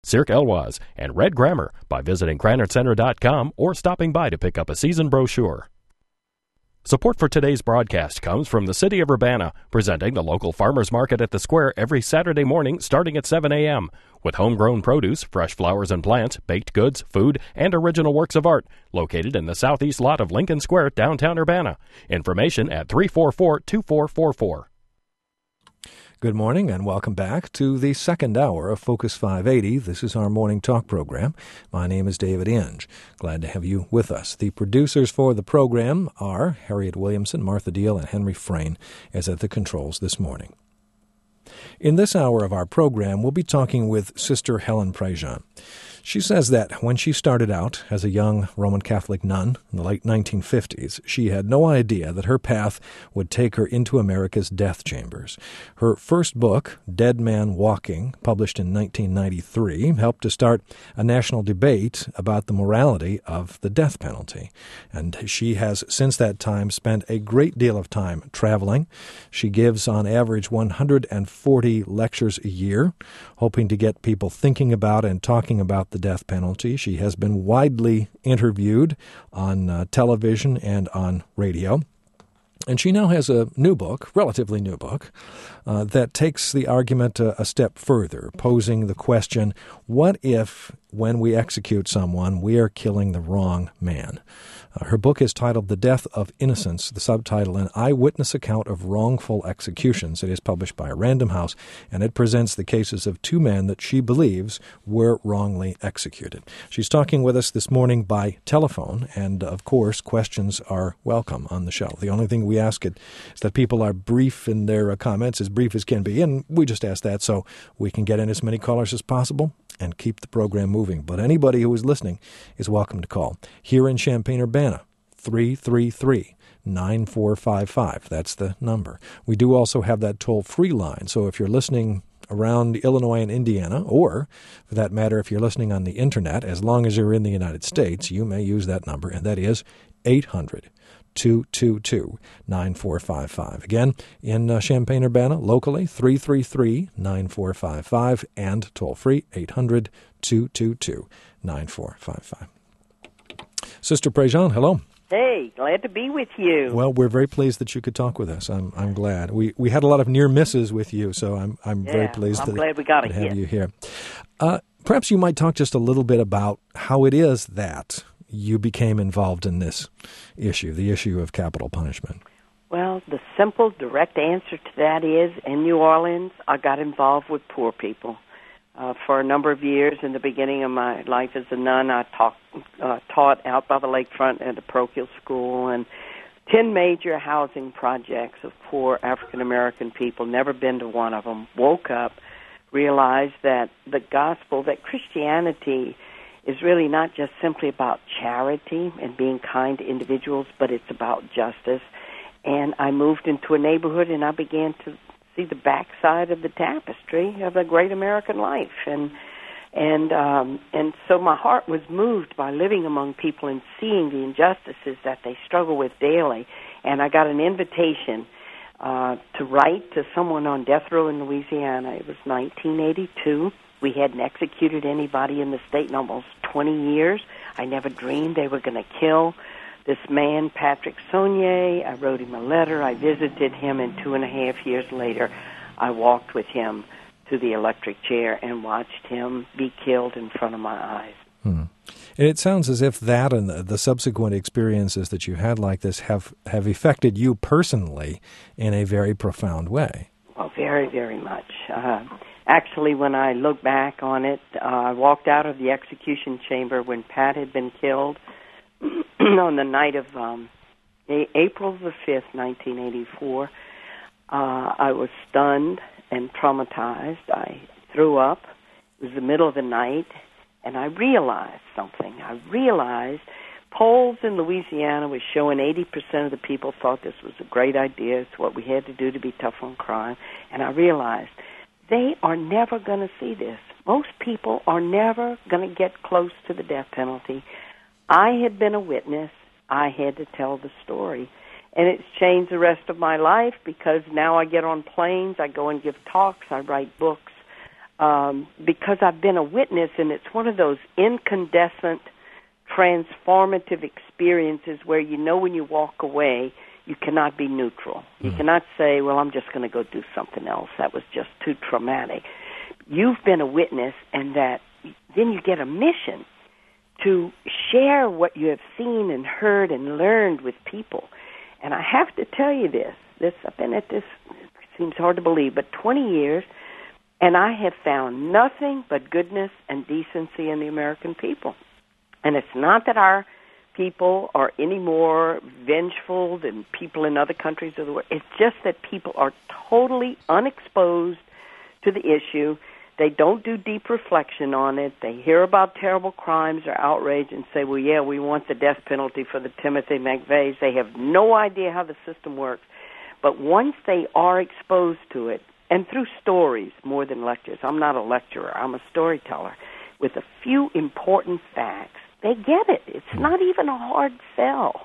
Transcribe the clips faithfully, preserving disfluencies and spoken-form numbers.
Cirque Eloise, and Red Grammar by visiting granite center dot com or stopping by to pick up a season brochure. Support for today's broadcast comes from the City of Urbana, presenting the local farmers market at the Square every Saturday morning starting at seven a.m. with homegrown produce, fresh flowers and plants, baked goods, food, and original works of art, located in the southeast lot of Lincoln Square, downtown Urbana. Information at three four four, two four four four. Good morning and welcome back to the second hour of Focus five eighty. This is our morning talk program. My name is David Inge. Glad to have you with us. The producers for the program are Harriet Williamson, Martha Deal, and Henry Frayne, as at the controls this morning. In this hour of our program, we'll be talking with Sister Helen Prejean. She says that when she started out as a young Roman Catholic nun in the late nineteen fifties, she had no idea that her path would take her into America's death chambers. Her first book, Dead Man Walking, published in nineteen ninety-three, helped to start a national debate about the morality of the death penalty. And she has, since that time, spent a great deal of time traveling. She gives, on average, one hundred forty lectures a year, hoping to get people thinking about and talking about the death penalty. She has been widely interviewed on uh, television and on radio. And she now has a new book, relatively new book, uh, that takes the argument a, a step further, posing the question, what if, when we execute someone, we are killing the wrong man? Uh, her book is titled The Death of Innocence, the subtitle, An Eyewitness Account of Wrongful Executions. It is published by Random House, and it presents the cases of two men that she believes were wrongly executed. She's talking with us this morning by telephone, and, of course, questions are welcome on the show. The only thing we ask it is that people are brief in their uh, comments, as brief as can be, and we just ask that so we can get in as many callers as possible and keep the program moving. But anybody who is listening is welcome to call. Here in Champaign-Urbana, three three three, nine four five five. That's the number. We do also have that toll-free line, so if you're listening around Illinois and Indiana, or, for that matter, if you're listening on the Internet, as long as you're in the United States, you may use that number, and that is eight hundred, two two two, nine four five five. Again, in uh, Champaign-Urbana, locally, three three three, nine four five five, and toll-free, eight hundred, two two two, nine four five five. Sister Prejean, hello. Hey, glad to be with you. Well, we're very pleased that you could talk with us. I'm I'm glad. We we had a lot of near misses with you, so I'm I'm yeah, very pleased I'm that, glad we got to a have hit. you here. Uh, perhaps you might talk just a little bit about how it is that you became involved in this issue, the issue of capital punishment. Well, the simple, direct answer to that is, in New Orleans, I got involved with poor people. Uh, for a number of years, in the beginning of my life as a nun, I talk, uh, taught out by the lakefront at a parochial school, and ten major housing projects of poor African-American people, never been to one of them, woke up, realized that the gospel, that Christianity is really not just simply about charity and being kind to individuals, but it's about justice. And I moved into a neighborhood, and I began to see the backside of the tapestry of a great American life. And and um, and so my heart was moved by living among people and seeing the injustices that they struggle with daily. And I got an invitation uh, to write to someone on death row in Louisiana. It was nineteen eighty-two. We hadn't executed anybody in the state in almost twenty years. I never dreamed they were going to kill this man, Patrick Saunier. I wrote him a letter. I visited him, and two and a half years later, I walked with him to the electric chair and watched him be killed in front of my eyes. Hmm. And it sounds as if that and the, the subsequent experiences that you had like this have, have affected you personally in a very profound way. Well, very, very much. Uh, actually, when I look back on it, uh, I walked out of the execution chamber when Pat had been killed on the night of um, a- April the fifth, nineteen eighty-four. Uh, I was stunned and traumatized. I threw up. It was the middle of the night, and I realized something. I realized polls in Louisiana were showing eighty percent of the people thought this was a great idea. It's what we had to do to be tough on crime. And I realized they are never going to see this. Most people are never going to get close to the death penalty. I had been a witness. I had to tell the story. And it's changed the rest of my life because now I get on planes, I go and give talks, I write books. um, because I've been a witness, and it's one of those incandescent, transformative experiences where you know when you walk away, you cannot be neutral. You mm. cannot say, well, I'm just going to go do something else. That was just too traumatic. You've been a witness, and that then you get a mission to share what you have seen and heard and learned with people. And I have to tell you this, this I've been at this, it seems hard to believe, but twenty years, and I have found nothing but goodness and decency in the American people. And it's not that our people are any more vengeful than people in other countries of the world. It's just that people are totally unexposed to the issue. They don't do deep reflection on it. They hear about terrible crimes or outrage and say, well, yeah, we want the death penalty for the Timothy McVeighs. They have no idea how the system works. But once they are exposed to it, and through stories more than lectures, I'm not a lecturer, I'm a storyteller, with a few important facts, they get it. It's not even a hard sell.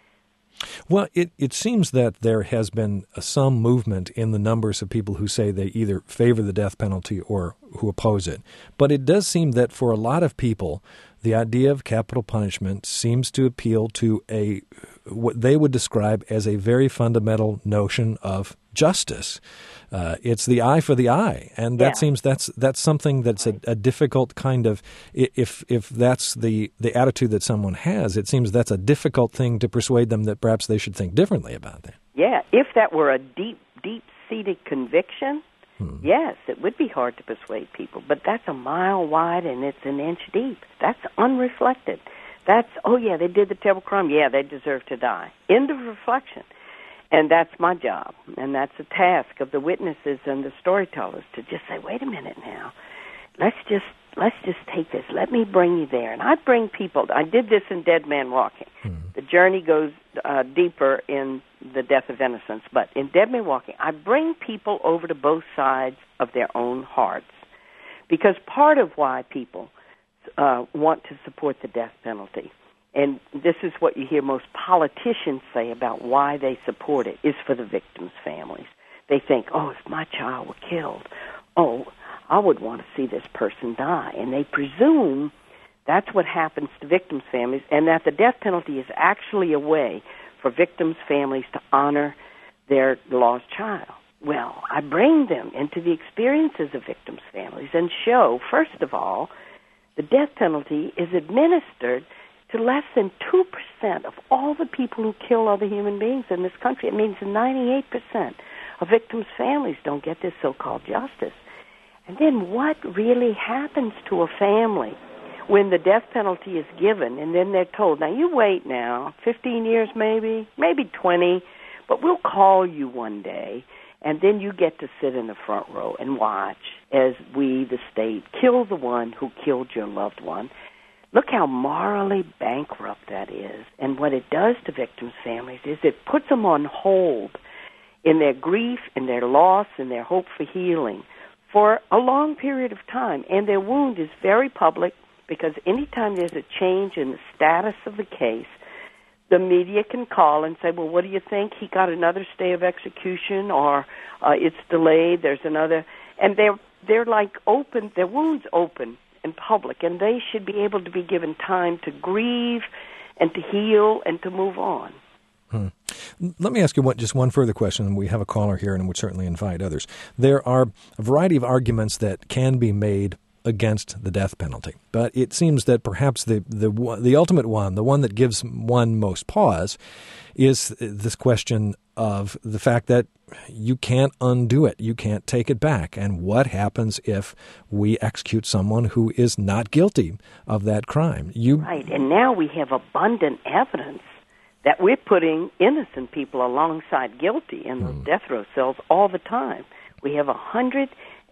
Well, it, it seems that there has been some movement in the numbers of people who say they either favor the death penalty or who oppose it. But it does seem that for a lot of people, the idea of capital punishment seems to appeal to a what they would describe as a very fundamental notion of justice. Uh, it's the eye for the eye, and that yeah. seems that's that's something that's a, a difficult kind of if if that's the the attitude that someone has, it seems that's a difficult thing to persuade them that perhaps they should think differently about that. Yeah, if that were a deep deep seated conviction, hmm. yes, it would be hard to persuade people. But that's a mile wide and it's an inch deep. That's unreflected. That's oh yeah, they did the terrible crime. Yeah, they deserve to die. End of reflection. And that's my job, and that's the task of the witnesses and the storytellers to just say, wait a minute now, let's just let's just take this. Let me bring you there. And I bring people. I did this in Dead Man Walking. Mm-hmm. The journey goes uh, deeper in The Death of Innocence, but in Dead Man Walking, I bring people over to both sides of their own hearts, because part of why people uh, want to support the death penalty, and this is what you hear most politicians say about why they support it, is for the victims' families. They think, oh, if my child were killed, oh, I would want to see this person die. And they presume that's what happens to victims' families, and that the death penalty is actually a way for victims' families to honor their lost child. Well, I bring them into the experiences of victims' families and show, first of all, the death penalty is administered to less than two percent of all the people who kill other human beings in this country. It means ninety-eight percent of victims' families don't get this so-called justice. And then what really happens to a family when the death penalty is given and then they're told, now you wait now, fifteen years maybe, maybe twenty, but we'll call you one day, and then you get to sit in the front row and watch as we, the state, kill the one who killed your loved one. Look how morally bankrupt that is. And what it does to victims' families is it puts them on hold in their grief, in their loss, in their hope for healing for a long period of time. And their wound is very public, because anytime there's a change in the status of the case, the media can call and say, well, what do you think? He got another stay of execution, or uh, it's delayed, there's another. And they're, they're like open, their wounds open in public, and they should be able to be given time to grieve and to heal and to move on. Hmm. Let me ask you one, just one further question. We have a caller here, and would certainly invite others. There are a variety of arguments that can be made against the death penalty, but it seems that perhaps the the the ultimate one, the one that gives one most pause, is this question of the fact that you can't undo it. You can't take it back. And what happens if we execute someone who is not guilty of that crime? You Right. And now we have abundant evidence that we're putting innocent people alongside guilty in those hmm. death row cells all the time. We have one hundred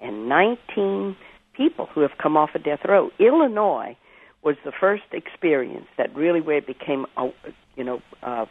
nineteen people who have come off a death row. Illinois was the first experience that really where it became, uh, you know, uh,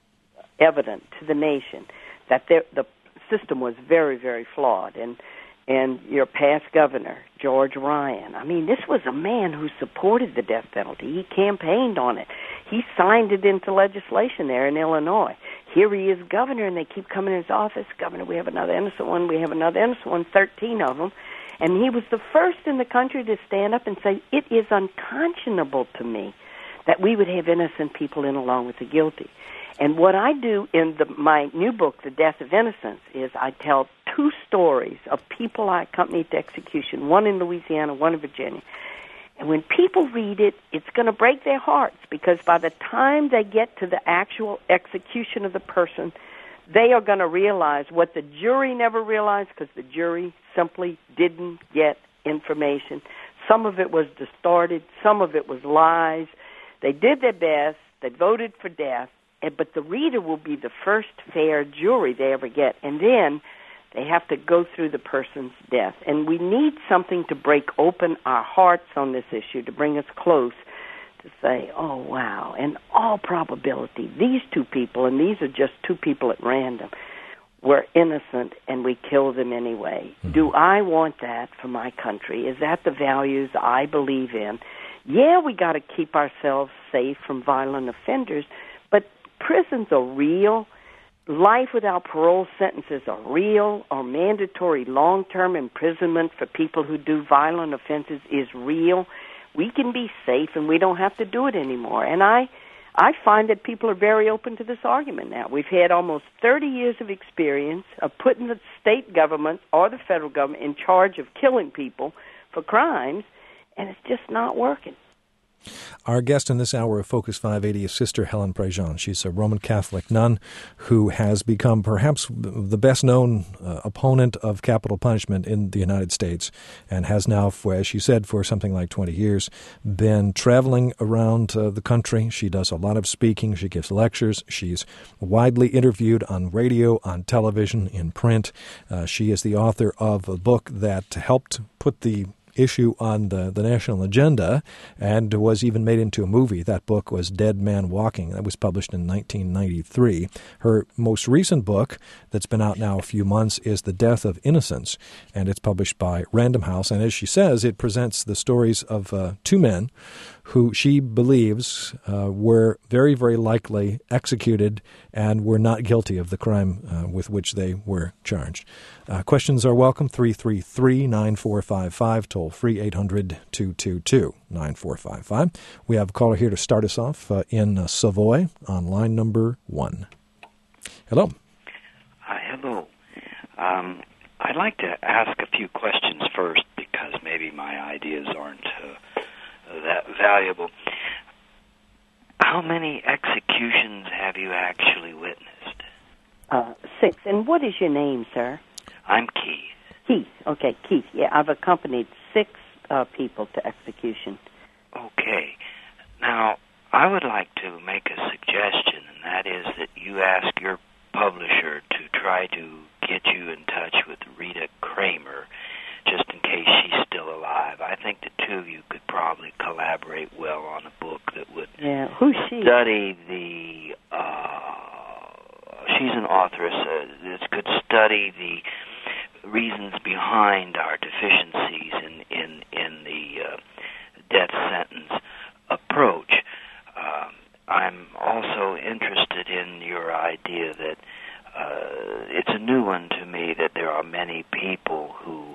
evident to the nation that there, the system was very, very flawed. And and your past governor, George Ryan, I mean, this was a man who supported the death penalty. He campaigned on it. He signed it into legislation there in Illinois. Here he is governor, and they keep coming in his office. Governor, we have another innocent one. We have another innocent one, thirteen of them. And he was the first in the country to stand up and say, it is unconscionable to me that we would have innocent people in along with the guilty. And what I do in the, my new book, The Death of Innocence, is I tell two stories of people I accompanied to execution, one in Louisiana, one in Virginia. And when people read it, it's going to break their hearts, because by the time they get to the actual execution of the person, they are going to realize what the jury never realized, because the jury simply didn't get information. Some of it was distorted. Some of it was lies. They did their best. They voted for death. But the reader will be the first fair jury they ever get. And then they have to go through the person's death. And we need something to break open our hearts on this issue, to bring us close, to say, oh, wow, in all probability, these two people, and these are just two people at random, were innocent, and we killed them anyway. Mm-hmm. Do I want that for my country? Is that the values I believe in? Yeah, we got to keep ourselves safe from violent offenders, but prisons are real. Life without parole sentences are real, or mandatory long-term imprisonment for people who do violent offenses is real. We can be safe, and we don't have to do it anymore. And I, I find that people are very open to this argument now. We've had almost thirty years of experience of putting the state government or the federal government in charge of killing people for crimes, and it's just not working. Our guest in this hour of Focus five eighty is Sister Helen Prejean. She's a Roman Catholic nun who has become perhaps the best-known uh, opponent of capital punishment in the United States, and has now, for, as she said, for something like twenty years, been traveling around uh, the country. She does a lot of speaking. She gives lectures. She's widely interviewed on radio, on television, in print. Uh, she is the author of a book that helped put the issue on the, the national agenda and was even made into a movie. That book was Dead Man Walking. That was published in nineteen ninety-three. Her most recent book, that's been out now a few months, is The Death of Innocence, and it's published by Random House. And as she says, it presents the stories of uh, two men who she believes uh, were very, very likely executed and were not guilty of the crime uh, with which they were charged. Uh, questions are welcome, three three three, nine four five five, toll free eight hundred, two two two, nine four five five. We have a caller here to start us off uh, in uh, Savoy on line number one. Hello. Hi, hello. Um, I'd like to ask a few questions first, because maybe my ideas aren't uh, that valuable. How many executions have you actually witnessed? Uh, six. And what is your name, sir? I'm Keith. Keith. Okay, Keith. Yeah, I've accompanied six uh, people to execution. Okay. Now, I would like to make a suggestion, and that is that you ask your publisher to try to get you in touch with Rita Kramer, just in case she's still alive. I think the two of you could probably collaborate well on a book that would yeah. Who's she? study the, uh, she's an authoress uh, that could study the reasons behind our deficiencies in, in, in the uh, death sentence approach. Um, I'm also interested in your idea that uh, it's a new one to me that there are many people who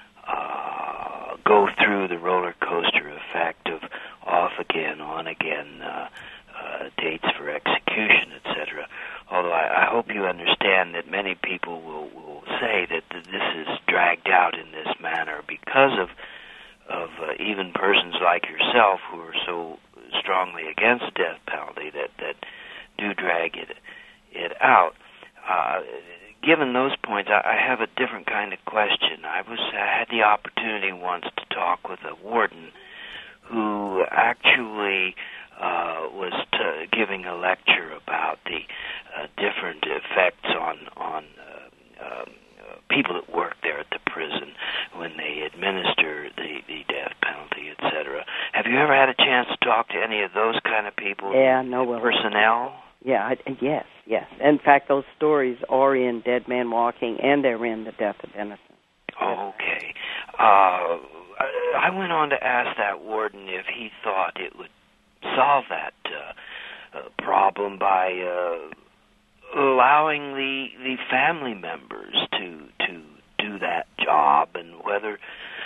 Uh, go through the roller coaster effect of off again, on again, uh, uh, dates for execution, et cetera. Although I, I hope you understand that many people will, will say that th- this is dragged out in this manner because of of uh, even persons like yourself who are so strongly against the death penalty that, that do drag it it out. Uh, Given those points, I have a different kind of question. I was I had the opportunity once to talk with a warden who actually uh, was t- giving a lecture about the uh, different effects on on uh, uh, people that work there at the prison when they administer the, the death penalty, et cetera. Have you ever had a chance to talk to any of those kind of people? Yeah, no, well, personnel. Yeah, I, yes, yes. In fact, those stories are in Dead Man Walking, and they're in The Death of Innocence. Oh, okay. Uh, I went on to ask that warden if he thought it would solve that uh, uh, problem by uh, allowing the the family members to to do that job, and whether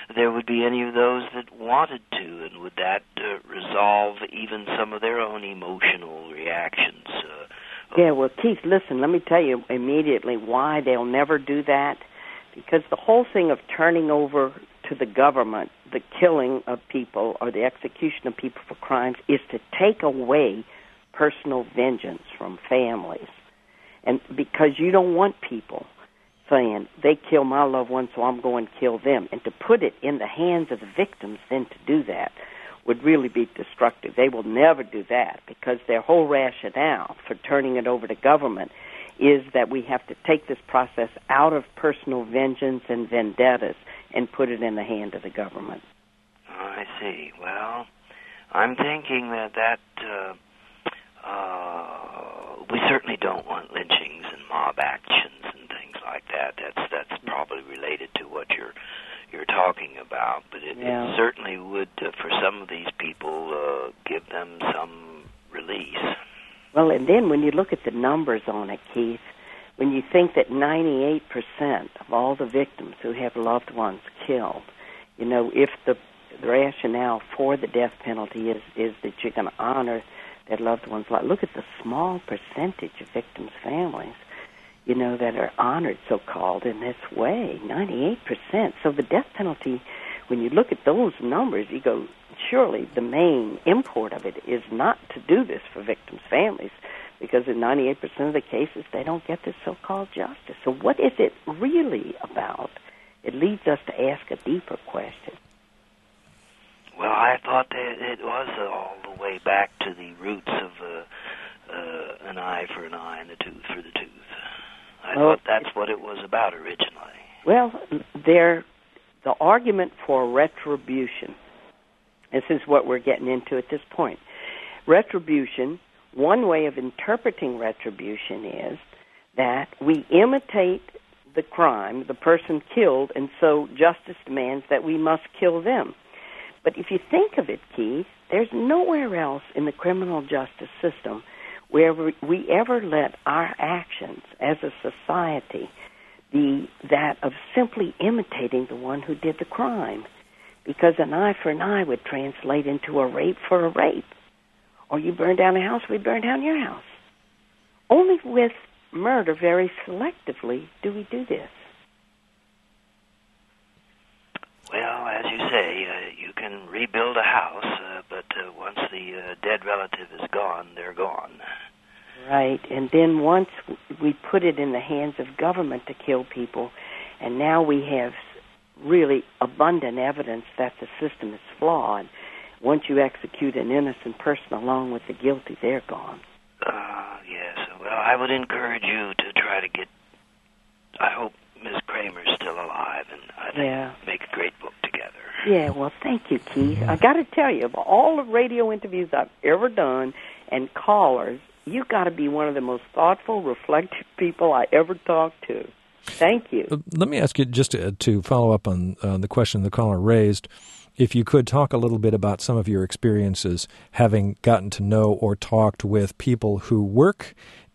there would be any of those that wanted to, and would that uh, resolve even some of their own emotional reactions? Uh, yeah, well, Keith, listen, let me tell you immediately why they'll never do that. Because the whole thing of turning over to the government the killing of people or the execution of people for crimes is to take away personal vengeance from families. And because you don't want people saying, they kill my loved one, so I'm going to kill them. And to put it in the hands of the victims then to do that would really be destructive. They will never do that because their whole rationale for turning it over to government is that we have to take this process out of personal vengeance and vendettas and put it in the hand of the government. Oh, I see. Well, I'm thinking that that uh, uh, we certainly don't want lynchings and mob actions and things like that. That's that's probably related to what you're you're talking about, but it, yeah. it certainly would, uh, for some of these people, uh, give them some release. Well, and then when you look at the numbers on it, Keith, when you think that ninety-eight percent of all the victims who have loved ones killed, you know, if the, the rationale for the death penalty is, is that you're going to honor that loved one's life, look at the small percentage of victims' families, you know, that are honored, so-called, in this way, ninety-eight percent. So the death penalty, when you look at those numbers, you go, surely the main import of it is not to do this for victims' families, because in ninety-eight percent of the cases, they don't get this so-called justice. So what is it really about? It leads us to ask a deeper question. Well, I thought that it was uh, all the way back to the roots of uh, uh, an eye for an eye and a tooth for the tooth. I well, thought that's what it was about originally. Well, there, the argument for retribution, this is what we're getting into at this point. Retribution, one way of interpreting retribution is that we imitate the crime, the person killed, and so justice demands that we must kill them. But if you think of it, Keith, there's nowhere else in the criminal justice system where we ever let our actions as a society be that of simply imitating the one who did the crime. Because an eye for an eye would translate into a rape for a rape. Or you burn down a house, we burn down your house. Only with murder, very selectively, do we do this. Well, as you say, uh, you can rebuild a house, uh, but uh, once the uh, dead relative is gone, they're gone. Right, and then once we put it in the hands of government to kill people, and now we have really abundant evidence that the system is flawed. Once you execute an innocent person along with the guilty, they're gone. Uh, yes. Well, I would encourage you to try to get, I hope Miss Kramer's still alive, and I think yeah. make a great book together. Yeah, well, thank you, Keith. I got to tell you, of all the radio interviews I've ever done and callers, you got to be one of the most thoughtful, reflective people I ever talked to. Thank you. Let me ask you, just to, to follow up on uh, the question the caller raised, if you could talk a little bit about some of your experiences having gotten to know or talked with people who work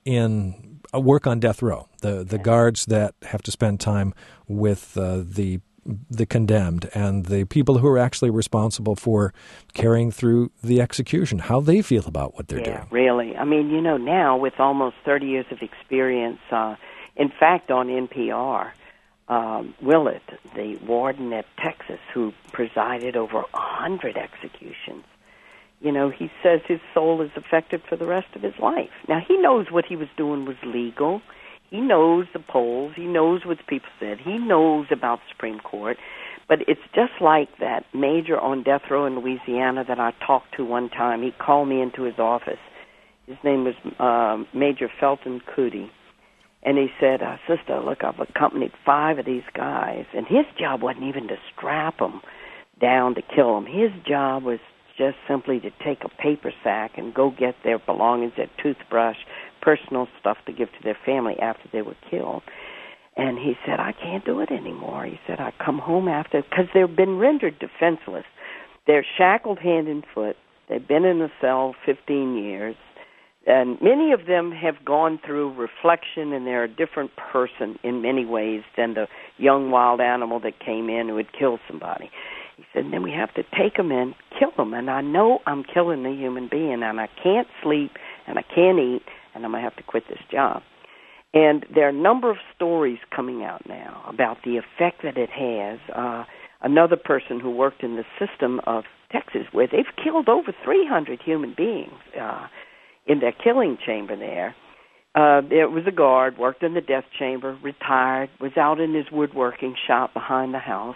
in uh, work on death row, the the guards that have to spend time with uh, the the condemned and the people who are actually responsible for carrying through the execution, how they feel about what they're yeah, doing. Really. I mean, you know, now with almost thirty years of experience, uh, in fact, on N P R, um, Willett, the warden at Texas, who presided over a hundred executions, you know, he says his soul is affected for the rest of his life. Now, he knows what he was doing was legal. He knows the polls. He knows what the people said. He knows about the Supreme Court. But it's just like that major on death row in Louisiana that I talked to one time. He called me into his office. His name was uh, Major Felton Cootie. And he said, uh, Sister, look, I've accompanied five of these guys. And his job wasn't even to strap them down to kill them. His job was just simply to take a paper sack and go get their belongings, their toothbrush, personal stuff to give to their family after they were killed. And he said, I can't do it anymore. He said, I come home after, because they've been rendered defenseless. They're shackled hand and foot. They've been in the cell fifteen years. And many of them have gone through reflection, and they're a different person in many ways than the young wild animal that came in who had killed somebody. He said, and then we have to take them in, kill them, and I know I'm killing a human being, and I can't sleep, and I can't eat, and I'm going to have to quit this job. And there are a number of stories coming out now about the effect that it has. Uh, another person who worked in the system of Texas, where they've killed over three hundred human beings, uh, in their killing chamber there. Uh, there was a guard, worked in the death chamber, retired, was out in his woodworking shop behind the house,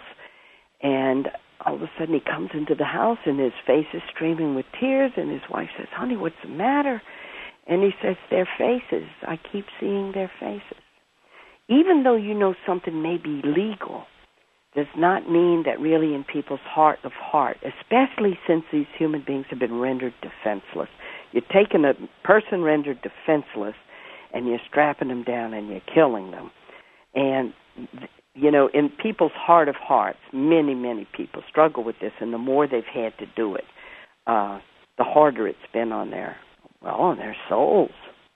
and all of a sudden he comes into the house and his face is streaming with tears, and his wife says, honey, what's the matter? And he says, their faces. I keep seeing their faces. Even though you know something may be legal, does not mean that really in people's heart of heart, especially since these human beings have been rendered defenseless. You're taking a person rendered defenseless and you're strapping them down and you're killing them. And, you know, in people's heart of hearts, many, many people struggle with this, and the more they've had to do it, uh, the harder it's been on their, well, on their souls.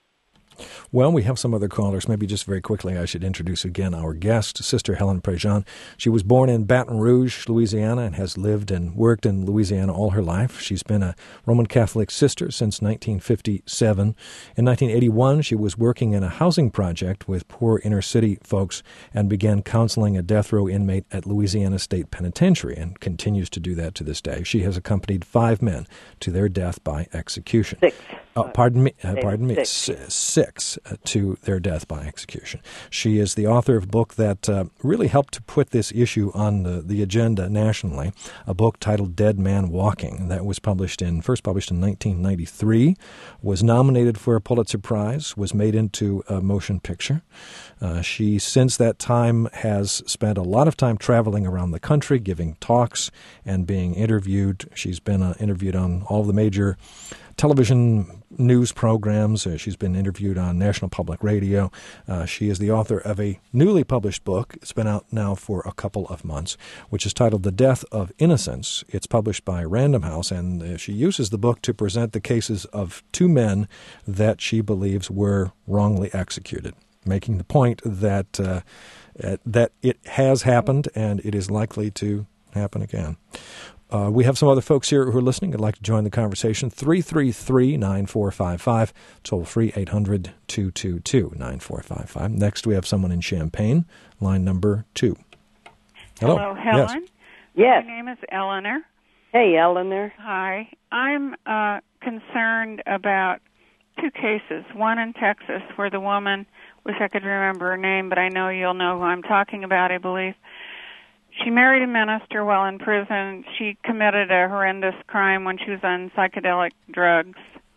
Well, we have some other callers. Maybe just very quickly, I should introduce again our guest, Sister Helen Prejean. She was born in Baton Rouge, Louisiana, and has lived and worked in Louisiana all her life. She's been a Roman Catholic sister since nineteen fifty-seven. In nineteen eighty-one, she was working in a housing project with poor inner-city folks and began counseling a death row inmate at Louisiana State Penitentiary and continues to do that to this day. She has accompanied five men to their death by execution. Six. Oh, pardon me. Uh, pardon me. Six. S- six uh, to their death by execution. She is the author of a book that uh, really helped to put this issue on the, the agenda nationally. A book titled "Dead Man Walking" that was published in first published in nineteen ninety-three, was nominated for a Pulitzer Prize, was made into a motion picture. Uh, she, since that time, has spent a lot of time traveling around the country, giving talks and being interviewed. She's been uh, interviewed on all of the major television news programs. Uh, she's been interviewed on National Public Radio. Uh, she is the author of a newly published book. It's been out now for a couple of months, which is titled The Death of Innocence. It's published by Random House, and uh, she uses the book to present the cases of two men that she believes were wrongly executed, making the point that uh, uh, that it has happened and it is likely to happen again. Uh, we have some other folks here who are listening. I'd like to join the conversation. three three three, nine four five five, toll free eight hundred, two two two, nine four five five. Next, we have someone in Champaign, line number two. Hello, Hello Helen. Yes. My name is Eleanor. Hey, Eleanor. Hi. I'm uh, concerned about two cases. One in Texas where the woman, wish I could remember her name, but I know you'll know who I'm talking about, I believe. She married a minister while in prison. She committed a horrendous crime when she was on psychedelic drugs.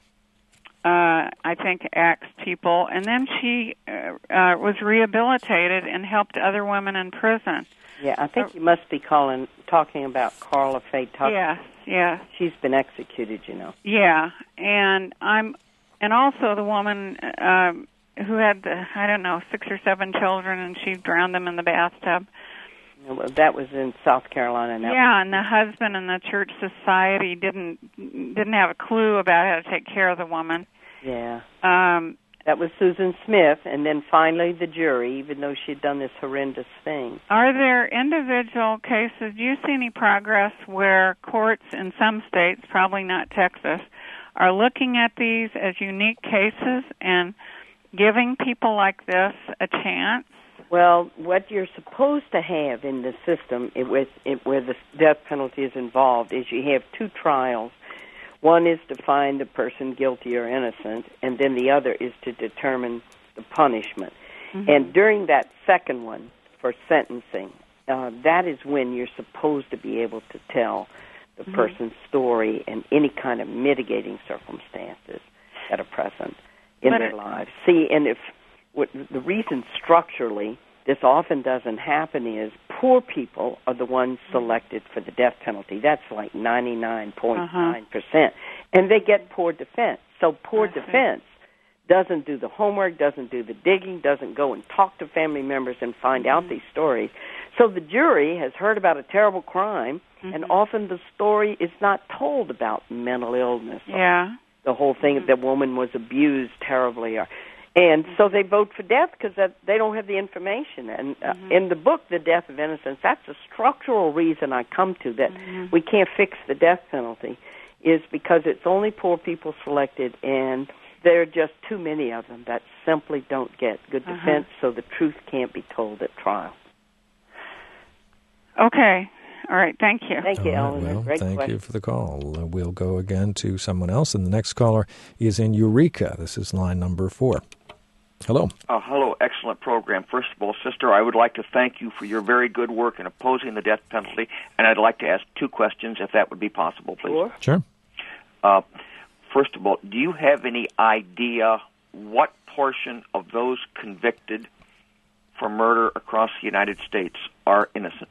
Uh, I think axed people. And then she uh, uh, was rehabilitated and helped other women in prison. Yeah, I think you must be calling, talking about Carla Faye Tucker. Yes, yes. She's been executed, you know. Yeah, and I'm, and also the woman um, who had the, I don't know, six or seven children, and she drowned them in the bathtub. Well, that was in South Carolina. Now. Yeah, and the husband in the church society didn't didn't have a clue about how to take care of the woman. Yeah. Um, that was Susan Smith, and then finally the jury, even though she'd done this horrendous thing. Are there individual cases? Do you see any progress where courts in some states, probably not Texas, are looking at these as unique cases and giving people like this a chance? Well, what you're supposed to have in the system it, with, it, where the death penalty is involved is you have two trials. One is to find the person guilty or innocent, and then the other is to determine the punishment. Mm-hmm. And during that second one, for sentencing, uh, that is when you're supposed to be able to tell the mm-hmm. person's story and any kind of mitigating circumstances that are present in but their it, lives. See, and if what, the reason structurally this often doesn't happen is poor people are the ones selected for the death penalty. That's like ninety-nine point nine percent. Uh-huh. And they get poor defense. So poor I defense see. doesn't do the homework, doesn't do the digging, doesn't go and talk to family members and find mm-hmm. out these stories. So the jury has heard about a terrible crime, mm-hmm. and often the story is not told about mental illness yeah. or the whole thing Mm-hmm. that the woman was abused terribly. Or, and so they vote for death because they don't have the information. And uh, Mm-hmm. in the book, The Death of Innocence, that's a structural reason I come to that Mm-hmm. we can't fix the death penalty, is because it's only poor people selected, and there are just too many of them that simply don't get good Uh-huh. defense, so the truth can't be told at trial. Okay. All right. Thank you. Thank you, All right, Ellen. well, Great thank question. you for the call. Uh, we'll go again to someone else, and the next caller is in Eureka. This is line number four. Hello. Uh, hello, excellent program. First of all, sister, I would like to thank you for your very good work in opposing the death penalty, and I'd like to ask two questions, if that would be possible, please. Sure. Sure. Uh, first of all, do you have any idea what portion of those convicted for murder across the United States are innocent?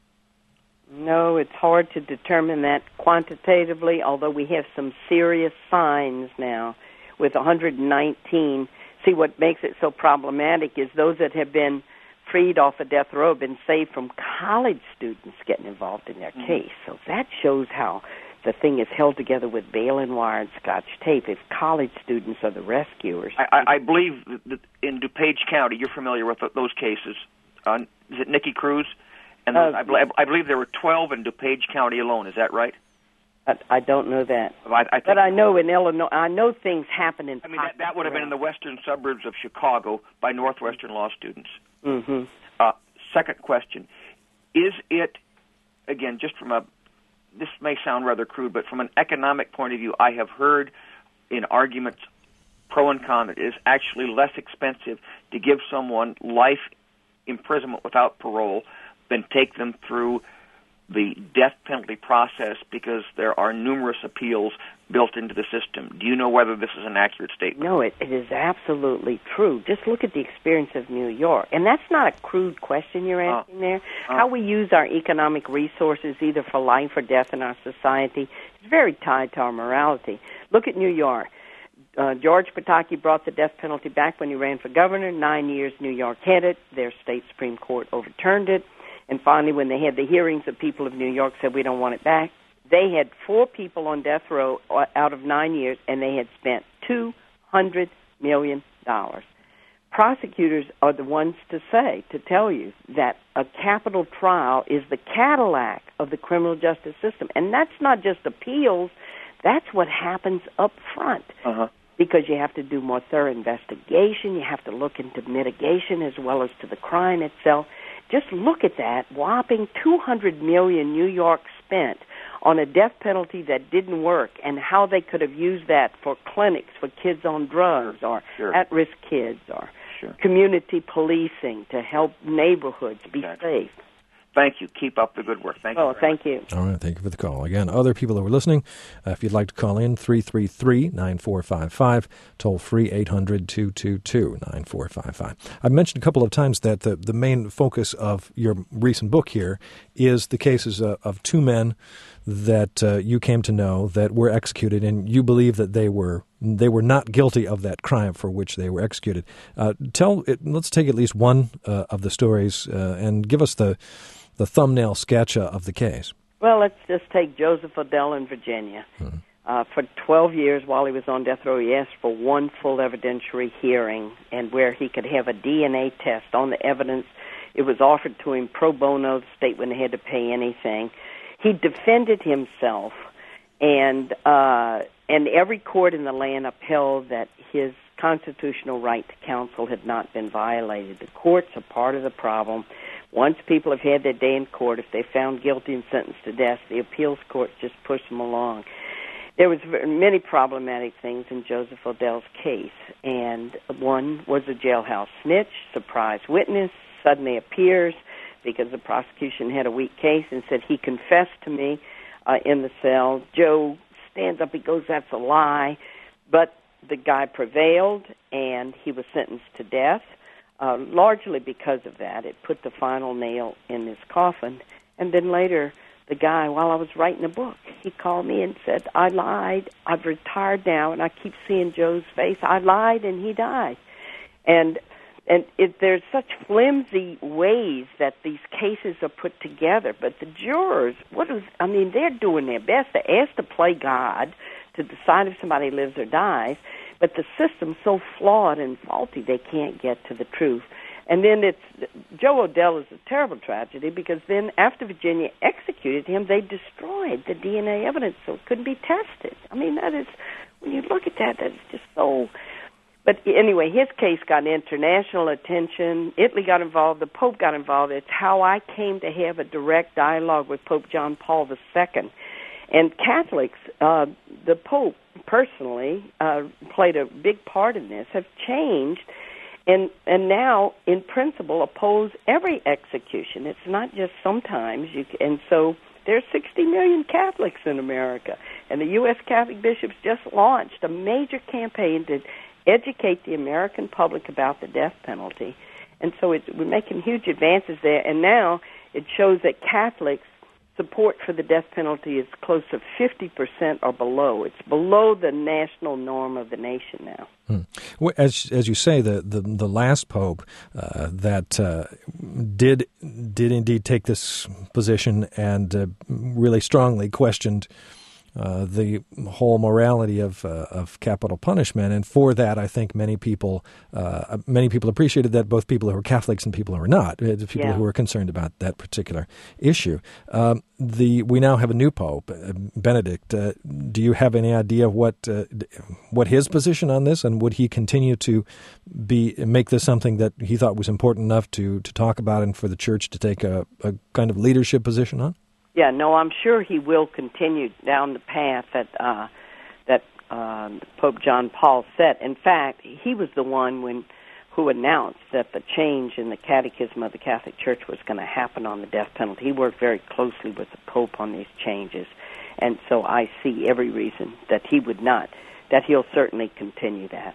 No, it's hard to determine that quantitatively, although we have some serious signs now with one hundred nineteen. See, what makes it so problematic is those that have been freed off of death row have been saved from college students getting involved in their Mm-hmm. case. So that shows how the thing is held together with baling wire and scotch tape if college students are the rescuers. I, I, I believe that in DuPage County, you're familiar with those cases. Uh, is it Nikki Cruz? And those, Uh, I, believe, I believe there were twelve in DuPage County alone. Is that right? I, I don't know that. I, I think, But I know in Illinois, I know things happen in I mean, that, that would have been in the western suburbs of Chicago by Northwestern law students. Mm-hmm. Uh, second question, is it, again, just from a, this may sound rather crude, but from an economic point of view, I have heard in arguments pro and con, it is actually less expensive to give someone life imprisonment without parole than take them through the death penalty process because there are numerous appeals built into the system. Do you know whether this is an accurate statement? No, it, it is absolutely true. Just look at the experience of New York. And that's not a crude question you're asking uh, there. Uh, How we use our economic resources, either for life or death in our society, is very tied to our morality. Look at New York. Uh, George Pataki brought the death penalty back when he ran for governor. Nine years New York had it. Their state Supreme Court overturned it. And finally, when they had the hearings, the people of New York said, we don't want it back. They had four people on death row out of nine years, and they had spent two hundred million dollars. Prosecutors are the ones to say, to tell you, that a capital trial is the Cadillac of the criminal justice system. And that's not just appeals. That's what happens up front. Uh-huh. Because you have to do more thorough investigation. You have to look into mitigation as well as to the crime itself. Just look at that whopping two hundred million dollars New York spent on a death penalty that didn't work, and how they could have used that for clinics for kids on drugs or sure. at-risk kids or sure. community policing to help neighborhoods be exactly. safe. Thank you. Keep up the good work. Thank oh, you. thank much. you. All right. Thank you for the call. Again, other people who are listening, uh, if you'd like to call in, three three three, nine four five five, toll free eight hundred, two two two, nine four five five. I've mentioned a couple of times that the, the main focus of your recent book here is the cases uh, of two men that uh, you came to know that were executed, and you believe that they were they were not guilty of that crime for which they were executed. Uh, tell it, let's take at least one uh, of the stories uh, and give us the the thumbnail sketch of the case. Well, let's just take Joseph Odell in Virginia. Hmm. Uh, for twelve years while he was on death row, he asked for one full evidentiary hearing and where he could have a D N A test on the evidence. It was offered to him pro bono. The state wouldn't have had to pay anything. He defended himself, and uh, and every court in the land upheld that his constitutional right to counsel had not been violated. The courts are part of the problem. Once people have had their day in court, if they're found guilty and sentenced to death, the appeals courts just push them along. There was many problematic things in Joseph Odell's case, and one was a jailhouse snitch, surprise witness, suddenly appears because the prosecution had a weak case and said he confessed to me uh, in the cell. Joe stands up, he goes, that's a lie, but the guy prevailed, and he was sentenced to death. Uh, largely because of that, it put the final nail in his coffin. And then later, the guy, while I was writing the book, he called me and said, I lied, I've retired now, and I keep seeing Joe's face. I lied, and he died. And and it, there's such flimsy ways that these cases are put together. But the jurors, what is, I mean, they're doing their best. They're asked to play God, to decide if somebody lives or dies, but the system's so flawed and faulty they can't get to the truth. And then it's Joe Odell is a terrible tragedy because then after Virginia executed him, they destroyed the D N A evidence so it couldn't be tested. I mean, that is, when you look at that, that's just so... But anyway, his case got international attention. Italy got involved. The Pope got involved. It's how I came to have a direct dialogue with Pope John Paul the Second. And Catholics, uh, the Pope personally uh, played a big part in this, have changed and and now, in principle, oppose every execution. It's not just sometimes. You can, and so there's sixty million Catholics in America, and the U S Catholic bishops just launched a major campaign to educate the American public about the death penalty. And so it's, we're making huge advances there, and now it shows that Catholics' support for the death penalty is close to fifty percent or below. It's below the national norm of the nation now. Hmm. Well, as as you say, the the, the last pope uh, that uh, did did indeed take this position and uh, really strongly questioned Uh, the whole morality of uh, of capital punishment, and for that, I think many people uh, many people appreciated that, both people who are Catholics and people who are not, uh, people yeah. who are concerned about that particular issue. Um, the we now have a new pope, uh, Benedict. Uh, do you have any idea what uh, what his position on this, and would he continue to be make this something that he thought was important enough to to talk about and for the Church to take a, a kind of leadership position on? Yeah, no, I'm sure he will continue down the path that uh, that uh, Pope John Paul set. In fact, he was the one when who announced that the change in the Catechism of the Catholic Church was going to happen on the death penalty. He worked very closely with the Pope on these changes, and so I see every reason that he would not, that he'll certainly continue that.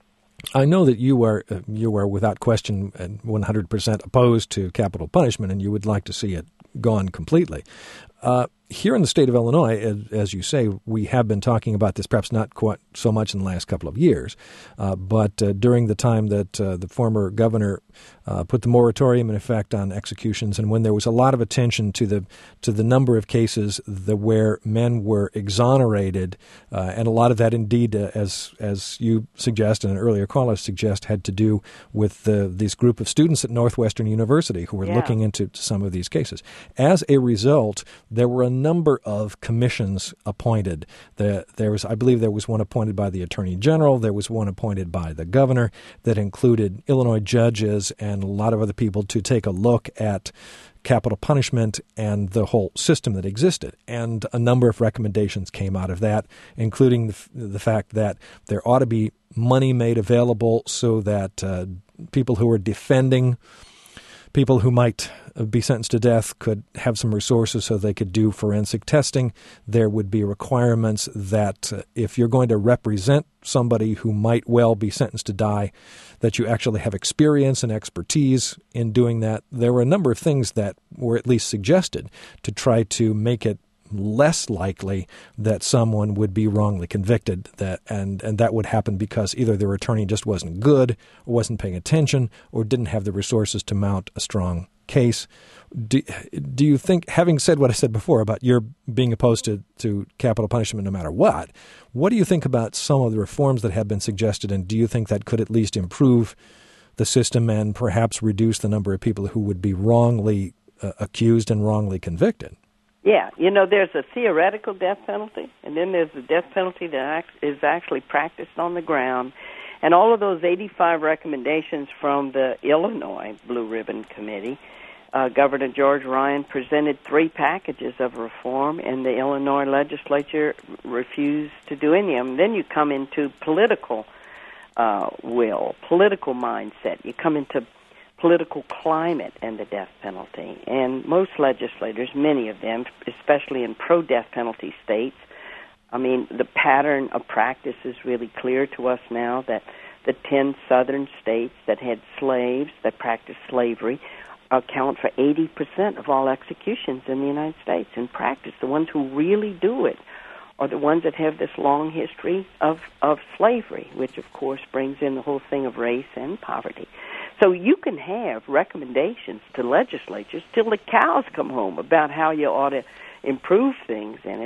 I know that you are uh, you are without question one hundred percent opposed to capital punishment, and you would like to see it gone completely. Uh, here in the state of Illinois, as, as you say, we have been talking about this, perhaps not quite so much in the last couple of years, uh, but uh, during the time that uh, the former governor uh, put the moratorium in effect on executions, and when there was a lot of attention to the to the number of cases that where men were exonerated, uh, and a lot of that indeed, uh, as as you suggest and an earlier caller suggest, had to do with the, this group of students at Northwestern University who were yeah. looking into some of these cases. As a result, there were a number of commissions appointed. The, there was, I believe, there was one appointed by the Attorney General. There was one appointed by the governor that included Illinois judges and a lot of other people to take a look at capital punishment and the whole system that existed. And a number of recommendations came out of that, including the, the fact that there ought to be money made available so that uh, people who are defending people who might be sentenced to death could have some resources so they could do forensic testing. There would be requirements that uh, if you're going to represent somebody who might well be sentenced to die, that you actually have experience and expertise in doing that. There were a number of things that were at least suggested to try to make it less likely that someone would be wrongly convicted, that and, and that would happen because either their attorney just wasn't good or wasn't paying attention or didn't have the resources to mount a strong case. Do, do you think, having said what I said before about your being opposed to, to capital punishment no matter what, what do you think about some of the reforms that have been suggested, and do you think that could at least improve the system and perhaps reduce the number of people who would be wrongly uh, accused and wrongly convicted? Yeah, you know, there's a theoretical death penalty, and then there's the death penalty that is actually practiced on the ground. And all of those eighty-five recommendations from the Illinois Blue Ribbon Committee, uh, Governor George Ryan presented three packages of reform, and the Illinois legislature refused to do any of them. Then you come into political uh, will, political mindset. You come into political climate and the death penalty. And most legislators, many of them, especially in pro-death penalty states, I mean, the pattern of practice is really clear to us now that the ten southern states that had slaves, that practiced slavery, account for eighty percent of all executions in the United States in practice. The ones who really do it are the ones that have this long history of, of slavery, which, of course, brings in the whole thing of race and poverty. So you can have recommendations to legislatures till the cows come home about how you ought to improve things in it,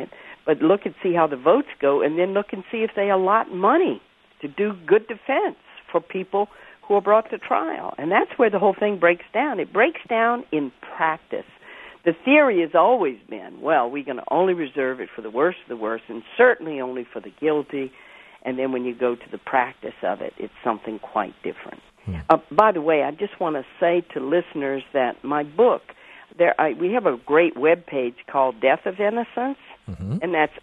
but look and see how the votes go, and then look and see if they allot money to do good defense for people who are brought to trial. And that's where the whole thing breaks down. It breaks down in practice. The theory has always been, well, we're going to only reserve it for the worst of the worst, and certainly only for the guilty. And then when you go to the practice of it, it's something quite different. Hmm. Uh, by the way, I just want to say to listeners that my book, there I, we have a great webpage called Death of Innocence, mm-hmm. and that's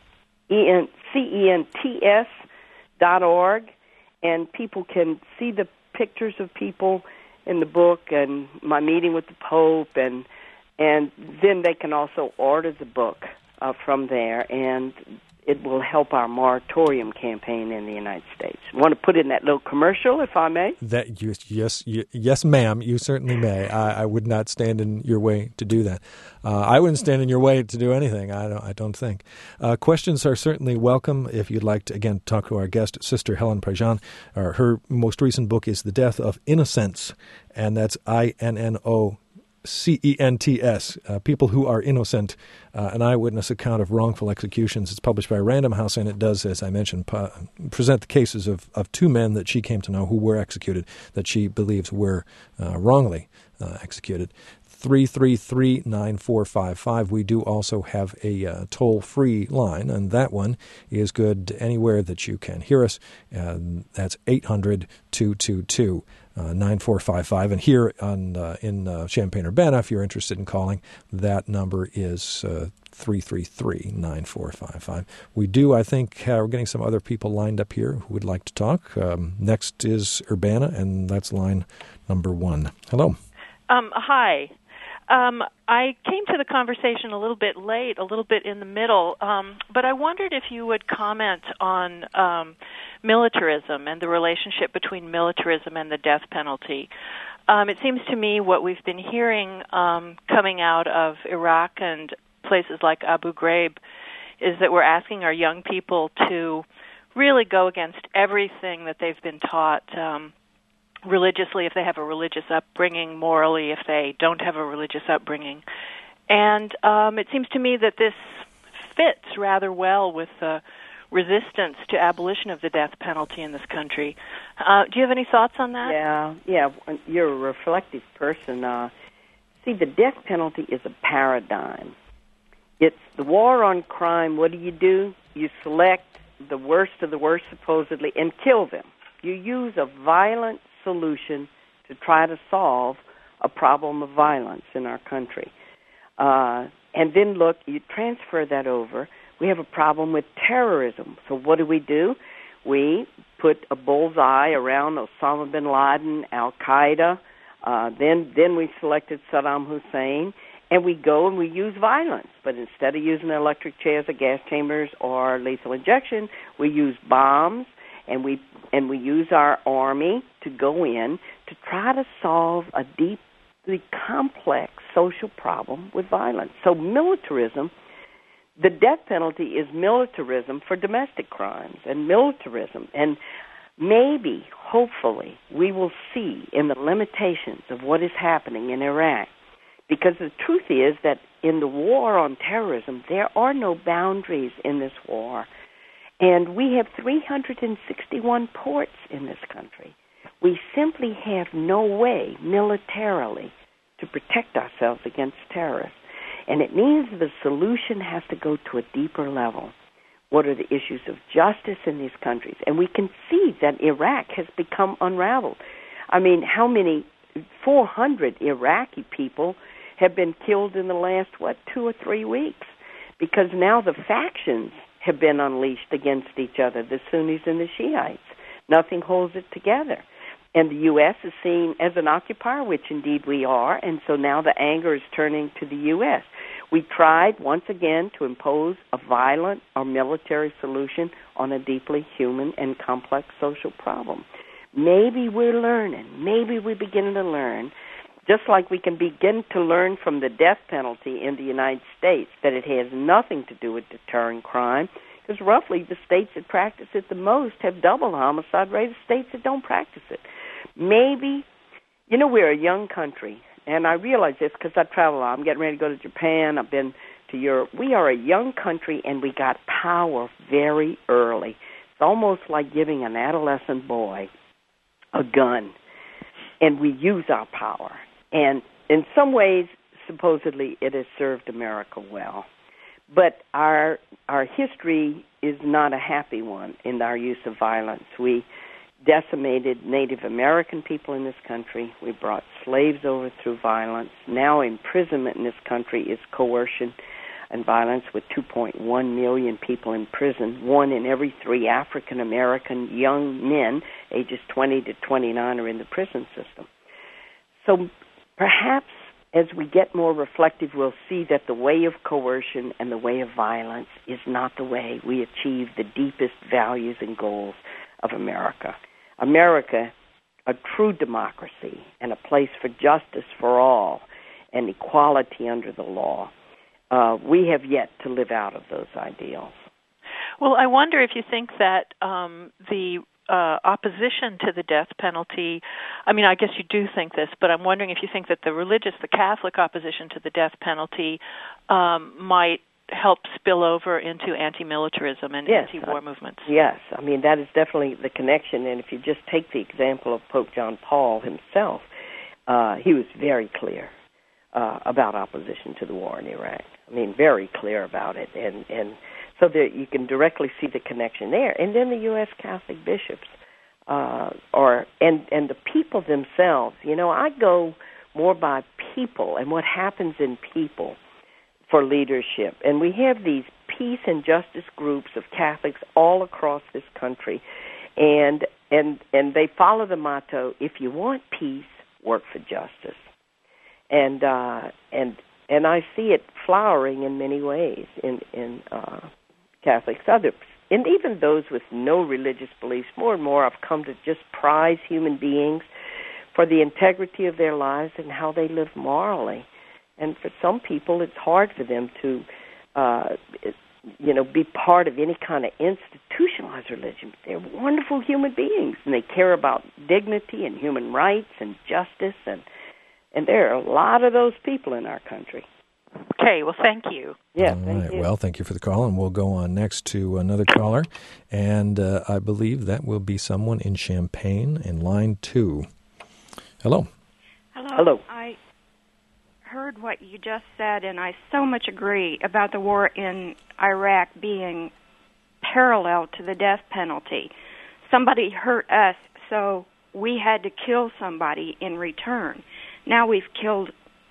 C E N T S dot org, and people can see the pictures of people in the book and my meeting with the Pope, and and then they can also order the book uh, from there, and it will help our moratorium campaign in the United States. I want to put in that little commercial, if I may? That you, yes, you, yes, ma'am. You certainly may. I, I would not stand in your way to do that. Uh, I wouldn't stand in your way to do anything. I don't. I don't think. Uh, questions are certainly welcome. If you'd like to again talk to our guest, Sister Helen Prejean, uh, her most recent book is "The Death of Innocents," and that's I N N O. C E N T S, uh, People Who Are Innocent, uh, an eyewitness account of wrongful executions. It's published by Random House, and it does, as I mentioned, pu- present the cases of, of two men that she came to know who were executed, that she believes were uh, wrongly uh, executed. three three three, nine four five five. We do also have a uh, toll-free line, and that one is good anywhere that you can hear us. Uh, that's eight hundred, two two two, nine four five five. And here on uh, in uh, Champaign-Urbana, if you're interested in calling, that number is uh, three three three, nine four five five. We do, I think, uh, we're getting some other people lined up here who would like to talk. Um, next is Urbana, and that's line number one. Hello. Um, hi. Um, I came to the conversation a little bit late, a little bit in the middle, um, but I wondered if you would comment on um, militarism and the relationship between militarism and the death penalty. Um, it seems to me what we've been hearing um, coming out of Iraq and places like Abu Ghraib is that we're asking our young people to really go against everything that they've been taught um religiously, if they have a religious upbringing, morally, if they don't have a religious upbringing. And um, it seems to me that this fits rather well with the resistance to abolition of the death penalty in this country. Uh, do you have any thoughts on that? Yeah, yeah. You're a reflective person. Uh, see, the death penalty is a paradigm. It's the war on crime. What do you do? You select the worst of the worst, supposedly, and kill them. You use a violent solution to try to solve a problem of violence in our country. Uh, and then, look, you transfer that over. We have a problem with terrorism. So what do we do? We put a bullseye around Osama bin Laden, Al-Qaeda. Uh, then, then we selected Saddam Hussein, and we go and we use violence. But instead of using electric chairs or gas chambers or lethal injection, we use bombs. And we and we use our army to go in to try to solve a deeply complex social problem with violence. So militarism, the death penalty is militarism for domestic crimes and militarism. And maybe, hopefully, we will see in the limitations of what is happening in Iraq. Because the truth is that in the war on terrorism, there are no boundaries in this war. And we have three hundred sixty-one ports in this country. We simply have no way militarily to protect ourselves against terrorists. And it means the solution has to go to a deeper level. What are the issues of justice in these countries? And we can see that Iraq has become unraveled. I mean, how many, four hundred Iraqi people have been killed in the last, what, two or three weeks? Because now the factions have been unleashed against each other, the Sunnis and the Shiites. Nothing holds it together. And the U S is seen as an occupier, which indeed we are, and so now the anger is turning to the U S. We tried once again to impose a violent or military solution on a deeply human and complex social problem. Maybe we're learning, maybe we're beginning to learn, just like we can begin to learn from the death penalty in the United States that it has nothing to do with deterring crime, because roughly the states that practice it the most have double the homicide rate of states that don't practice it. Maybe, you know, we're a young country, and I realize this because I travel a lot. I'm getting ready to go to Japan. I've been to Europe, we are a young country and we got power very early. It's almost like giving an adolescent boy a gun, and we use our power. And in some ways, supposedly, it has served America well. But our our history is not a happy one in our use of violence. We decimated Native American people in this country. We brought slaves over through violence. Now imprisonment in this country is coercion and violence, with two point one million people in prison. One in every three African American young men ages twenty to twenty-nine are in the prison system. So perhaps as we get more reflective, we'll see that the way of coercion and the way of violence is not the way we achieve the deepest values and goals of America. America, a true democracy and a place for justice for all and equality under the law, uh, we have yet to live out of those ideals. Well, I wonder if you think that um, the uh, opposition to the death penalty, I mean, I guess you do think this, but I'm wondering if you think that the religious, the Catholic opposition to the death penalty um, might help spill over into anti-militarism and yes, anti-war uh, movements. Yes, I mean, that is definitely the connection. And if you just take the example of Pope John Paul himself, uh, he was very clear uh, about opposition to the war in Iraq. I mean, very clear about it. And, and so that you can directly see the connection there. And then the U S Catholic bishops uh, or and, and the people themselves. You know, I go more by people and what happens in people for leadership. And we have these peace and justice groups of Catholics all across this country. And and and they follow the motto, if you want peace, work for justice. And uh, and and I see it flowering in many ways in, in uh, Catholics, others. And even those with no religious beliefs, more and more have come to just prize human beings for the integrity of their lives and how they live morally. And for some people, it's hard for them to, uh, you know, be part of any kind of institutionalized religion. They're wonderful human beings, and they care about dignity and human rights and justice, and and there are a lot of those people in our country. Okay, well, thank you. Yeah, All thank right. you. Well, thank you for the call, and we'll go on next to another caller, and uh, I believe that will be someone in Champaign in line two. Hello. Hello. Hello. I heard what you just said, and I so much agree about the war in Iraq being parallel to the death penalty. Somebody hurt us, so we had to kill somebody in return. Now we've killed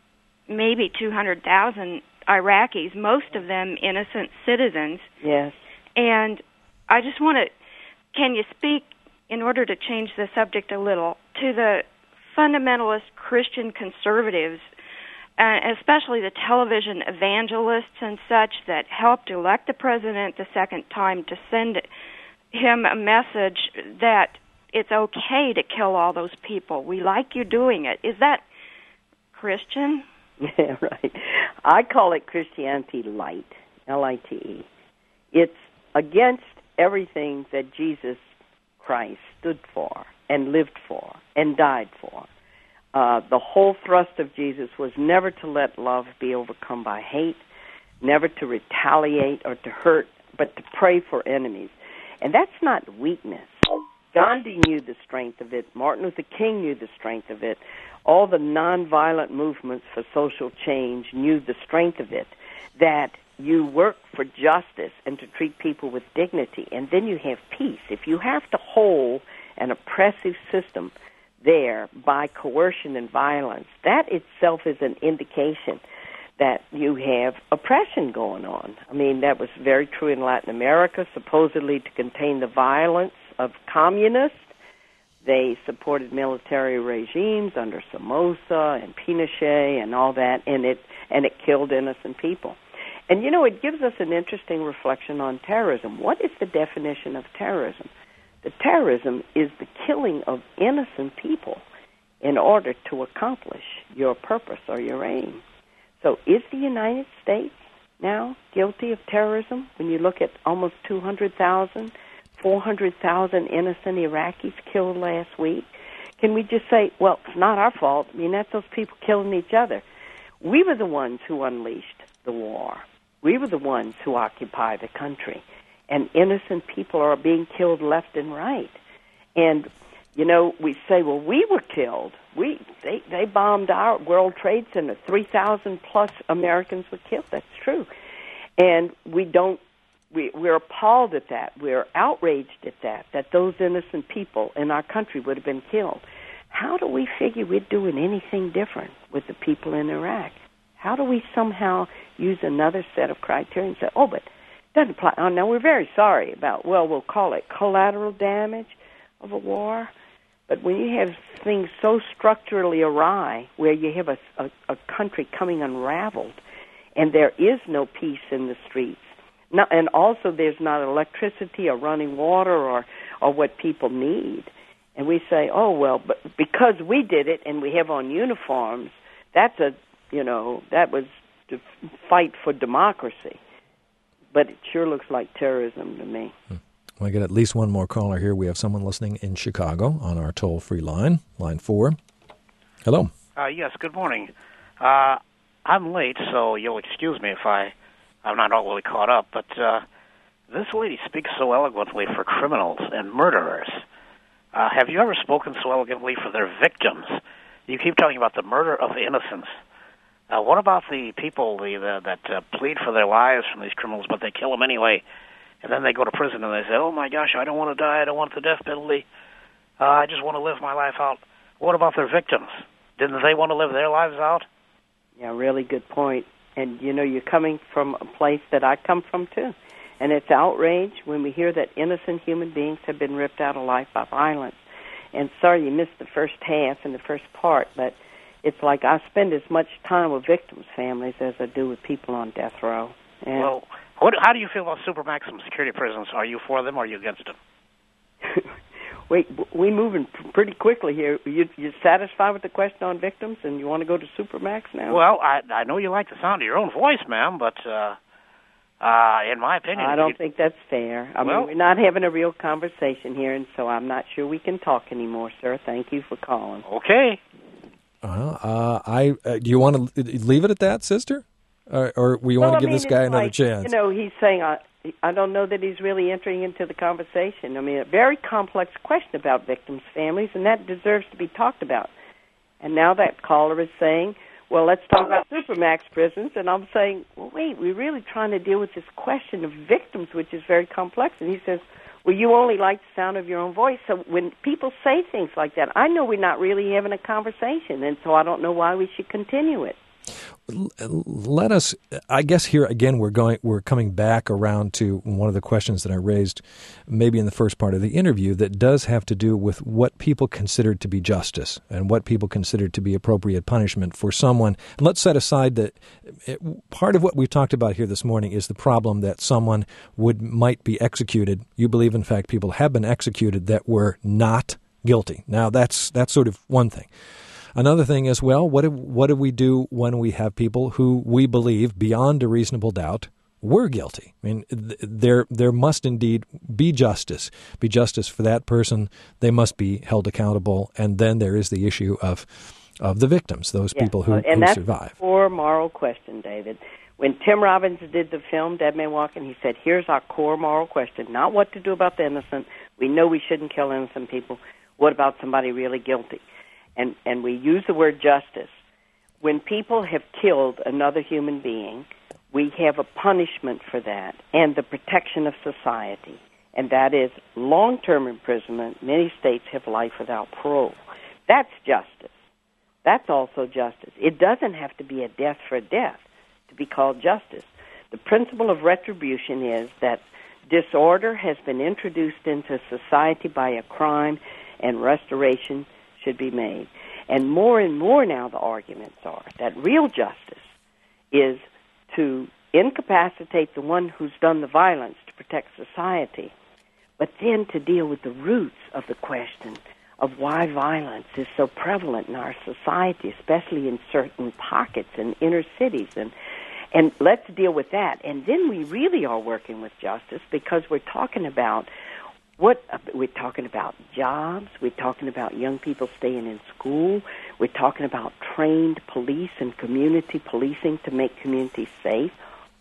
maybe two hundred thousand Iraqis, most of them innocent citizens. Yes. And I just want to, can you speak, in order to change the subject a little, to the fundamentalist Christian conservatives, uh, especially the television evangelists and such that helped elect the president the second time, to send him a message that it's okay to kill all those people. We like you doing it. Is that Christian? Yeah, right. I call it Christianity light, L I T E. It's against everything that Jesus Christ stood for and lived for and died for. Uh, the whole thrust of Jesus was never to let love be overcome by hate, never to retaliate or to hurt, but to pray for enemies. And that's not weakness. Gandhi knew the strength of it. Martin Luther King knew the strength of it. All the nonviolent movements for social change knew the strength of it, that you work for justice and to treat people with dignity, and then you have peace. If you have to hold an oppressive system there by coercion and violence, that itself is an indication that you have oppression going on. I mean, that was very true in Latin America, supposedly to contain the violence of communists. They supported military regimes under Somoza and Pinochet and all that, and it and it killed innocent people. And, you know, it gives us an interesting reflection on terrorism. What is the definition of terrorism? The terrorism is the killing of innocent people in order to accomplish your purpose or your aim. So is the United States now guilty of terrorism when you look at almost two hundred thousand, four hundred thousand innocent Iraqis killed last week? Can we just say, well, it's not our fault? I mean, that's those people killing each other. We were the ones who unleashed the war. We were the ones who occupy the country, and innocent people are being killed left and right. And, you know, we say, well, we were killed. We they, they bombed our World Trade Center. three thousand plus Americans were killed. That's true. And we don't, we, we're appalled at that. We're outraged at that, that those innocent people in our country would have been killed. How do we figure we're doing anything different with the people in Iraq? How do we somehow use another set of criteria and say, oh, but it doesn't apply. Oh, no, we're very sorry about, well, we'll call it collateral damage of a war. But when you have things so structurally awry, where you have a, a, a country coming unraveled, and there is no peace in the streets, no, and also there's not electricity or running water or, or what people need, and we say, oh, well, but because we did it and we have on uniforms, that's a, you know, that was to fight for democracy. But it sure looks like terrorism to me. Hmm. I get at least one more caller here. We have someone listening in Chicago on our toll-free line, line four. Hello. Uh, yes, good morning. Uh, I'm late, so you'll excuse me if I, I'm not all the way caught up, but uh, this lady speaks so eloquently for criminals and murderers. Uh, have you ever spoken so eloquently for their victims? You keep talking about the murder of innocents. Uh, what about the people the, the, that uh, plead for their lives from these criminals, but they kill them anyway? And then they go to prison and they say, oh, my gosh, I don't want to die. I don't want the death penalty. Uh, I just want to live my life out. What about their victims? Didn't they want to live their lives out? Yeah, really good point. And, you know, you're coming from a place that I come from, too. And it's outrage when we hear that innocent human beings have been ripped out of life by violence. And sorry you missed the first half and the first part, but it's like I spend as much time with victims' families as I do with people on death row. And well, what, how do you feel about super maximum security prisons? Are you for them or are you against them? Wait, we're moving pretty quickly here. You you satisfied with the question on victims, and you want to go to Supermax now? Well, I I know you like the sound of your own voice, ma'am, but uh, uh, in my opinion, I don't you, think that's fair. I well, mean, we're not having a real conversation here, and so I'm not sure we can talk anymore, sir. Thank you for calling. Okay. Well, uh, I uh, do you want to leave it at that, sister, or, or we well, want to I give mean, this guy another like, chance? You know, he's saying. Uh, I don't know that he's really entering into the conversation. I mean, a very complex question about victims' families, and that deserves to be talked about. And now that caller is saying, well, let's talk about Supermax prisons. And I'm saying, well, wait, we're really trying to deal with this question of victims, which is very complex. And he says, well, you only like the sound of your own voice. So when people say things like that, I know we're not really having a conversation, and so I don't know why we should continue it. Let us, I guess here again we're going we're coming back around to one of the questions that I raised maybe in the first part of the interview that does have to do with what people consider to be justice and what people consider to be appropriate punishment for someone. And let's set aside that it, part of what we've talked about here this morning is the problem that someone would might be executed. You believe, in fact, people have been executed that were not guilty. Now that's that's sort of one thing. Another thing is, well, what do, what do we do when we have people who we believe, beyond a reasonable doubt, were guilty? I mean, th- there there must indeed be justice, be justice for that person. They must be held accountable. And then there is the issue of of the victims, those yeah. people who, and who that's survive. A core moral question, David. When Tim Robbins did the film Dead Man Walking, he said, here's our core moral question, not what to do about the innocent. We know we shouldn't kill innocent people. What about somebody really guilty? And, and we use the word justice. When people have killed another human being, we have a punishment for that and the protection of society, and that is long-term imprisonment. Many states have life without parole. That's justice. That's also justice. It doesn't have to be a death for a death to be called justice. The principle of retribution is that disorder has been introduced into society by a crime, and restoration should be made. And more and more now the arguments are that real justice is to incapacitate the one who's done the violence to protect society, but then to deal with the roots of the question of why violence is so prevalent in our society, especially in certain pockets and inner cities. And, and let's deal with that. And then we really are working with justice because we're talking about What we're talking about jobs, we're talking about young people staying in school, we're talking about trained police and community policing to make communities safe.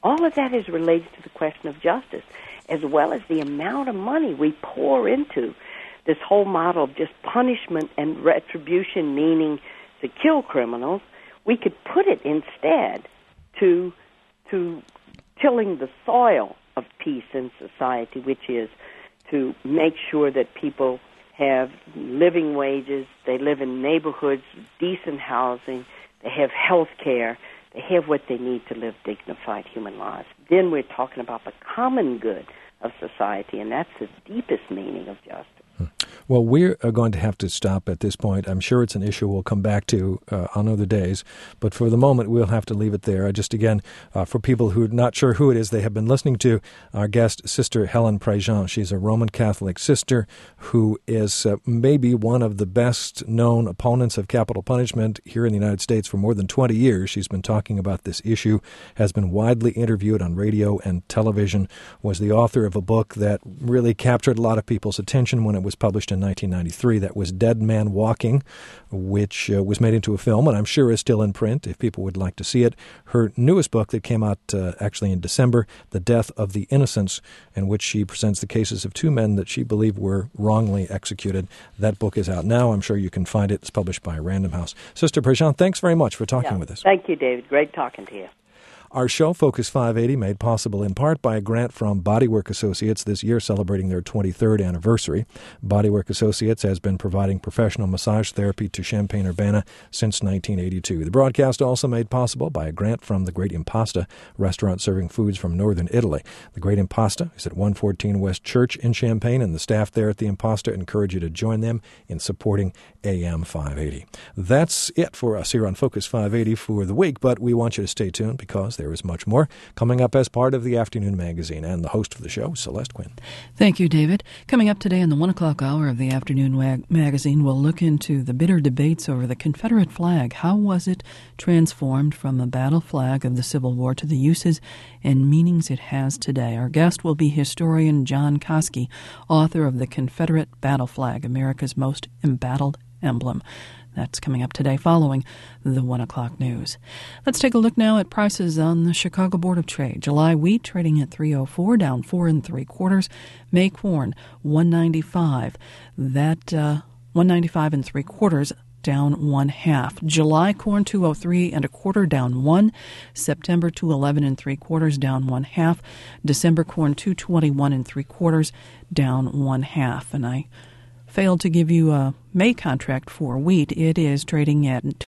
All of that is related to the question of justice, as well as the amount of money we pour into this whole model of just punishment and retribution, meaning to kill criminals. We could put it instead to to tilling the soil of peace in society, which is to make sure that people have living wages, they live in neighborhoods, decent housing, they have health care, they have what they need to live dignified human lives. Then we're talking about the common good of society, and that's the deepest meaning of justice. Well, we're going to have to stop at this point. I'm sure it's an issue we'll come back to uh, on other days, but for the moment, we'll have to leave it there. Just again, uh, for people who are not sure who it is they have been listening to, our guest, Sister Helen Prejean. She's a Roman Catholic sister who is uh, maybe one of the best-known opponents of capital punishment here in the United States for more than twenty years. She's been talking about this issue, has been widely interviewed on radio and television, was the author of a book that really captured a lot of people's attention when it was published in nineteen ninety-three. That was Dead Man Walking, which uh, was made into a film, and I'm sure is still in print if people would like to see it. Her newest book that came out uh, actually in December, The Death of the Innocents, in which she presents the cases of two men that she believed were wrongly executed. That book is out now. I'm sure you can find it. It's published by Random House. Sister Prejean, thanks very much for talking yeah. with us. Thank you, David. Great talking to you. Our show, Focus five eighty, made possible in part by a grant from Bodywork Associates, this year celebrating their twenty-third anniversary. Bodywork Associates has been providing professional massage therapy to Champaign-Urbana since nineteen eighty-two. The broadcast also made possible by a grant from the Great Impasta, restaurant serving foods from northern Italy. The Great Impasta is at one fourteen West Church in Champaign, and the staff there at the Impasta encourage you to join them in supporting A M five eighty. That's it for us here on Focus five eighty for the week, but we want you to stay tuned because there is much more coming up as part of the Afternoon Magazine. And the host of the show, Celeste Quinn. Thank you, David. Coming up today in the one o'clock hour of the Afternoon Mag- Magazine, we'll look into the bitter debates over the Confederate flag. How was it transformed from a battle flag of the Civil War to the uses and meanings it has today? Our guest will be historian John Koski, author of The Confederate Battle Flag, America's Most Embattled Emblem. That's coming up today following the one o'clock news. Let's take a look now at prices on the Chicago Board of Trade. July wheat trading at three oh four, down four and three quarters. May corn one ninety-five. That uh, one ninety-five and three quarters, down one half. July corn two oh three and a quarter, down one. September two eleven and three quarters, down one half. December corn two twenty-one and three quarters, down one half. And I failed to give you a May contract for wheat. It is trading at